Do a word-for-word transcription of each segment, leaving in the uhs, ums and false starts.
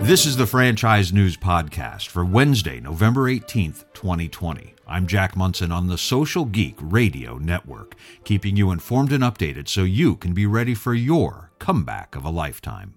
This is the Franchise News Podcast for Wednesday, November eighteenth, twenty twenty. I'm Jack Munson on the Social Geek Radio Network, keeping you informed and updated so you can be ready for your comeback of a lifetime.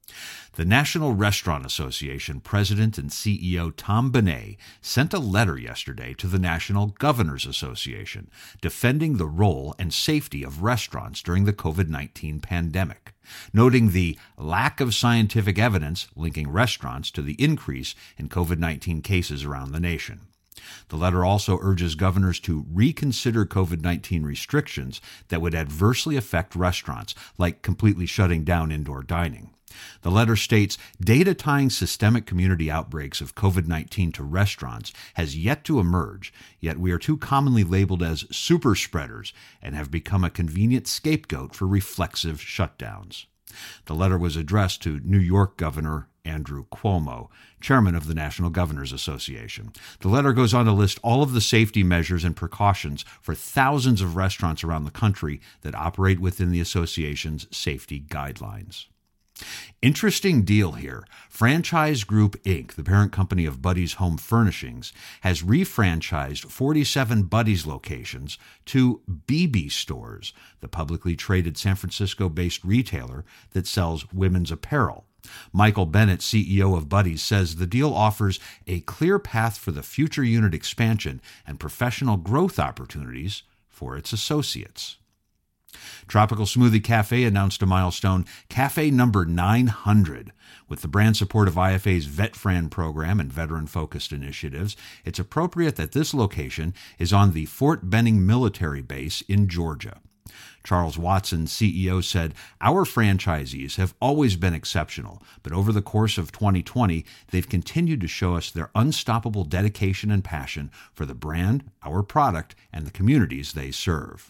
The National Restaurant Association President and C E O Tom Bené sent a letter yesterday to the National Governors Association defending the role and safety of restaurants during the covid nineteen pandemic, noting the lack of scientific evidence linking restaurants to the increase in covid nineteen cases around the nation. The letter also urges governors to reconsider covid nineteen restrictions that would adversely affect restaurants, like completely shutting down indoor dining. The letter states, data tying systemic community outbreaks of covid nineteen to restaurants has yet to emerge, yet we are too commonly labeled as super spreaders and have become a convenient scapegoat for reflexive shutdowns. The letter was addressed to New York Governor Andrew Cuomo, chairman of the National Governors Association. The letter goes on to list all of the safety measures and precautions for thousands of restaurants around the country that operate within the association's safety guidelines. Interesting deal here. Franchise Group Incorporated, the parent company of Buddy's Home Furnishings, has refranchised forty-seven Buddy's locations to B B Stores, the publicly traded San Francisco-based retailer that sells women's apparel. Michael Bennett, C E O of Buddy's, says the deal offers a clear path for the future unit expansion and professional growth opportunities for its associates. Tropical Smoothie Cafe announced a milestone, Cafe number nine hundred. With the brand support of I F A's VetFran program and veteran-focused initiatives, it's appropriate that this location is on the Fort Benning military base in Georgia. Charles Watson, C E O, said, "Our franchisees have always been exceptional, but over the course of twenty twenty, they've continued to show us their unstoppable dedication and passion for the brand, our product, and the communities they serve."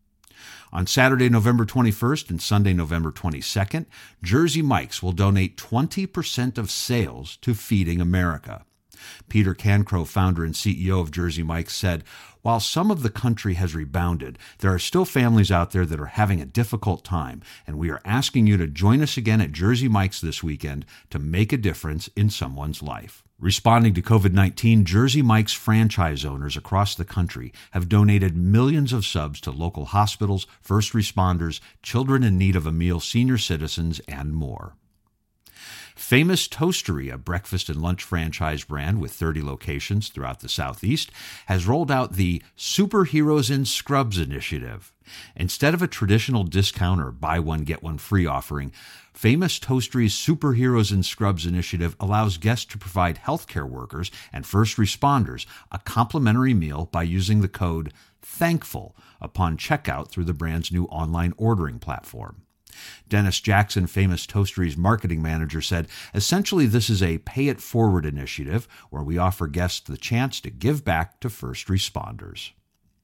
On Saturday, November twenty-first and Sunday, November twenty-second, Jersey Mike's will donate twenty percent of sales to Feeding America. Peter Cancro, founder and C E O of Jersey Mike's, said, "While some of the country has rebounded, there are still families out there that are having a difficult time, and we are asking you to join us again at Jersey Mike's this weekend to make a difference in someone's life." Responding to covid nineteen, Jersey Mike's franchise owners across the country have donated millions of subs to local hospitals, first responders, children in need of a meal, senior citizens, and more. Famous Toastery, a breakfast and lunch franchise brand with thirty locations throughout the Southeast, has rolled out the Superheroes in Scrubs initiative. Instead of a traditional discount or buy one, get one free offering, Famous Toastery's Superheroes in Scrubs initiative allows guests to provide healthcare workers and first responders a complimentary meal by using the code THANKFUL upon checkout through the brand's new online ordering platform. Dennis Jackson, Famous Toastery's marketing manager, said, "Essentially, this is a pay-it-forward initiative where we offer guests the chance to give back to first responders."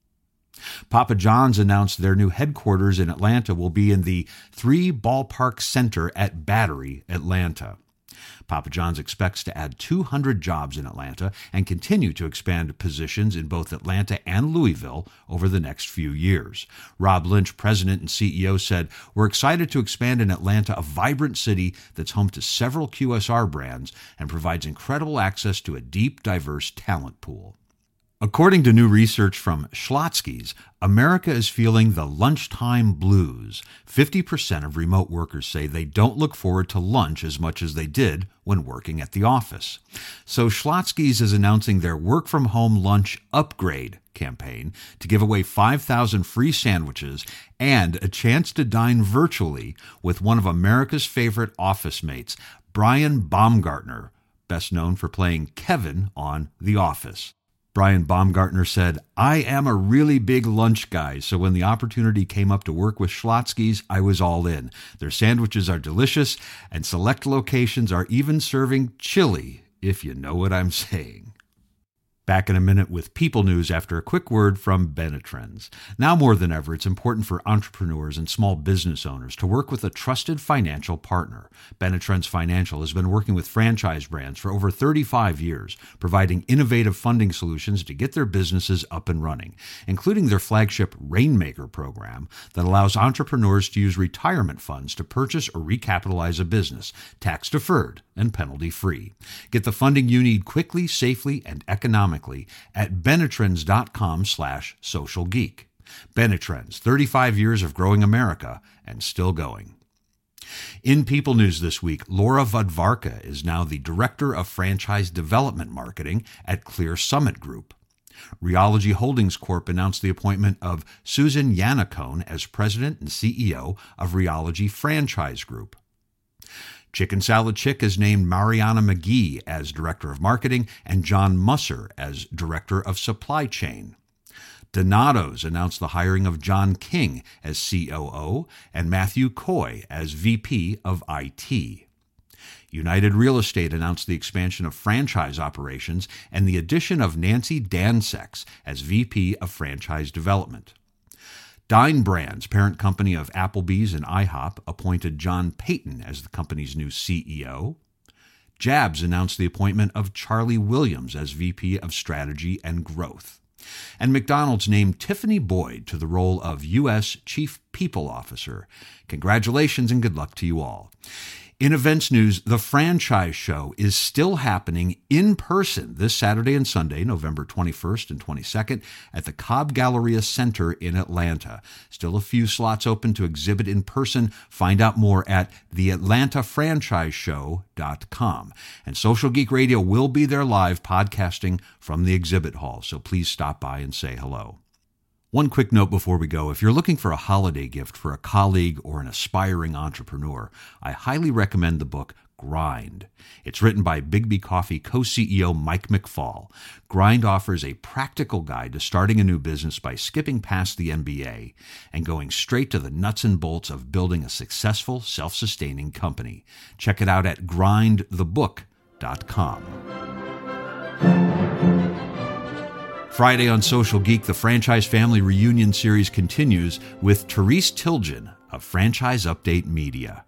Papa John's announced their new headquarters in Atlanta will be in the Three Ballpark Center at Battery, Atlanta. Papa John's expects to add two hundred jobs in Atlanta and continue to expand positions in both Atlanta and Louisville over the next few years. Rob Lynch, president and C E O, said, "We're excited to expand in Atlanta, a vibrant city that's home to several Q S R brands and provides incredible access to a deep, diverse talent pool." According to new research from Schlotzsky's, America is feeling the lunchtime blues. fifty percent of remote workers say they don't look forward to lunch as much as they did when working at the office. So Schlotzsky's is announcing their work-from-home lunch upgrade campaign to give away five thousand free sandwiches and a chance to dine virtually with one of America's favorite office mates, Brian Baumgartner, best known for playing Kevin on The Office. Brian Baumgartner said, "I am a really big lunch guy, so when the opportunity came up to work with Schlotzsky's, I was all in. Their sandwiches are delicious, and select locations are even serving chili, if you know what I'm saying." Back in a minute with People News after a quick word from Benetrends. Now more than ever, it's important for entrepreneurs and small business owners to work with a trusted financial partner. Benetrends Financial has been working with franchise brands for over thirty-five years, providing innovative funding solutions to get their businesses up and running, including their flagship Rainmaker program that allows entrepreneurs to use retirement funds to purchase or recapitalize a business, tax-deferred and penalty-free. Get the funding you need quickly, safely, and economically at Benetrends.com slash social geek. Benetrends, thirty-five years of growing America and still going. In People News this week, Laura Vadvarka is now the Director of Franchise Development Marketing at Clear Summit Group. Realogy Holdings Corp announced the appointment of Susan Yannicone as President and C E O of Realogy Franchise Group. Chicken Salad Chick has named Mariana McGee as Director of Marketing and John Musser as Director of Supply Chain. Donato's announced the hiring of John King as C O O and Matthew Coy as V P of I T. United Real Estate announced the expansion of franchise operations and the addition of Nancy Dansex as V P of Franchise Development. Dine Brands, parent company of Applebee's and IHOP, appointed John Payton as the company's new C E O. Jabs announced the appointment of Charlie Williams as V P of Strategy and Growth. And McDonald's named Tiffany Boyd to the role of U S Chief People Officer. Congratulations and good luck to you all. In events news, the Franchise Show is still happening in person this Saturday and Sunday, November twenty-first and twenty-second, at the Cobb Galleria Center in Atlanta. Still a few slots open to exhibit in person. Find out more at the atlanta franchise show dot com. And Social Geek Radio will be there live podcasting from the exhibit hall, so please stop by and say hello. One quick note before we go. If you're looking for a holiday gift for a colleague or an aspiring entrepreneur, I highly recommend the book Grind. It's written by Biggby Coffee co-C E O Mike McFall. Grind offers a practical guide to starting a new business by skipping past the M B A and going straight to the nuts and bolts of building a successful, self-sustaining company. Check it out at grind the book dot com. Friday on Social Geek, the Franchise Family Reunion series continues with Therese Tilgen of Franchise Update Media.